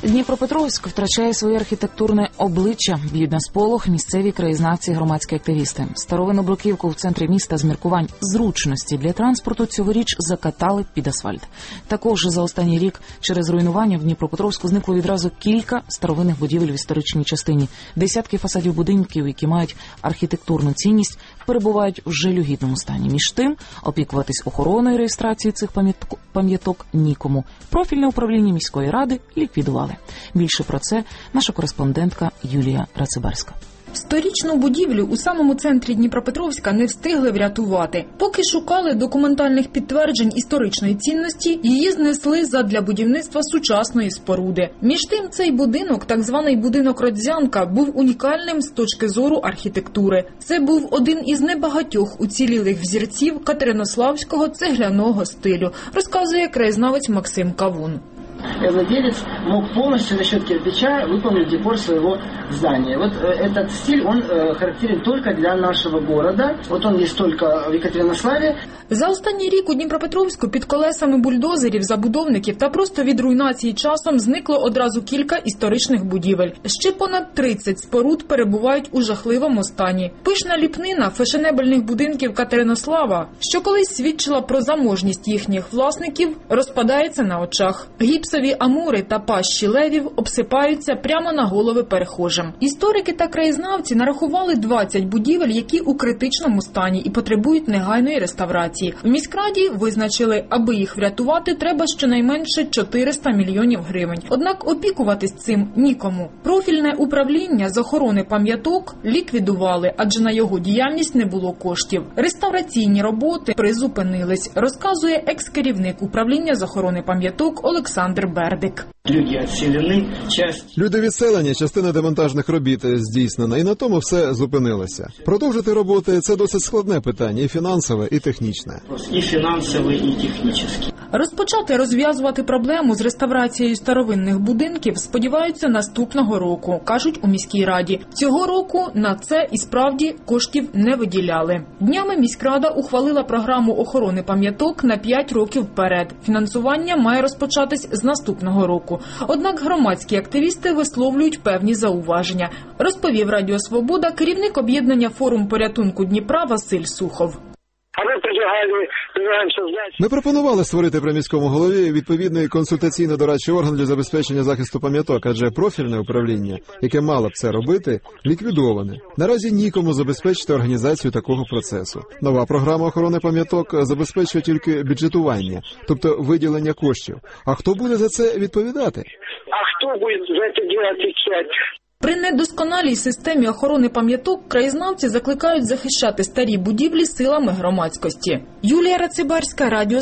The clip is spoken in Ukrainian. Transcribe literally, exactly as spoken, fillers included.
Дніпропетровськ втрачає своє архітектурне обличчя. Б'ють на сполох місцеві краєзнавці і громадські активісти. Старовинну бруківку в центрі міста з міркувань зручності для транспорту цьогоріч закатали під асфальт. Також за останній рік через руйнування в Дніпропетровську зникло відразу кілька старовинних будівель в історичній частині. Десятки фасадів будинків, які мають архітектурну цінність, перебувають в жалюгідному стані. Між тим, опікуватись охороною реєстрації цих пам'яток нікому. Профільне управління міської ради ліквідували. Більше про це наша кореспондентка Юлія Рацибарська. Сторічну будівлю у самому центрі Дніпропетровська не встигли врятувати. Поки шукали документальних підтверджень історичної цінності, її знесли задля будівництва сучасної споруди. Між тим, цей будинок, так званий будинок Родзянка, був унікальним з точки зору архітектури. Це був один із небагатьох уцілілих взірців катеринославського цегляного стилю, розказує краєзнавець Максим Кавун. Владелец мог полностью за счет кирпича выполнить декор своего здания. Вот этот стиль, он характерен только для нашего города. Вот он есть только в Екатеринославе. За останній рік у Дніпропетровську під колесами бульдозерів, забудовників та просто від руйнації часом зникло одразу кілька історичних будівель. Ще понад тридцять споруд перебувають у жахливому стані. Пишна ліпнина фешенебельних будинків Катеринослава, що колись свідчила про заможність їхніх власників, розпадається на очах. Гіпсові амури та пащі левів обсипаються прямо на голови перехожим. Історики та краєзнавці нарахували двадцять будівель, які у критичному стані і потребують негайної реставрації. В міськраді визначили, аби їх врятувати, треба щонайменше чотириста мільйонів гривень. Однак опікуватись цим нікому. Профільне управління з охорони пам'яток ліквідували, адже на його діяльність не було коштів. Реставраційні роботи призупинились, розказує екс-керівник управління з охорони пам'яток Олександр Бердик. Люди відселені, часть... Люди відселені, частина демонтажних робіт здійснена, і на тому все зупинилося. Продовжити роботи – це досить складне питання, і фінансове, і технічне. І фінансове, і технічне. Розпочати розв'язувати проблему з реставрацією старовинних будинків сподіваються наступного року, кажуть у міській раді. Цього року на це і справді коштів не виділяли. Днями міськрада ухвалила програму охорони пам'яток на п'ять років вперед. Фінансування має розпочатись з наступного року. Однак громадські активісти висловлюють певні зауваження, розповів Радіо Свобода керівник об'єднання «Форум порятунку Дніпра» Василь Сухов. Ми пропонували створити при міському голові відповідний консультаційно-дорадчий орган для забезпечення захисту пам'яток, адже профільне управління, яке мало б це робити, ліквідоване. Наразі нікому забезпечити організацію такого процесу. Нова програма охорони пам'яток забезпечує тільки бюджетування, тобто виділення коштів. А хто буде за це відповідати? А хто буде за це відповідати? При недосконалій системі охорони пам'яток краєзнавці закликають захищати старі будівлі силами громадськості. Юлія Рацибарська, Радіо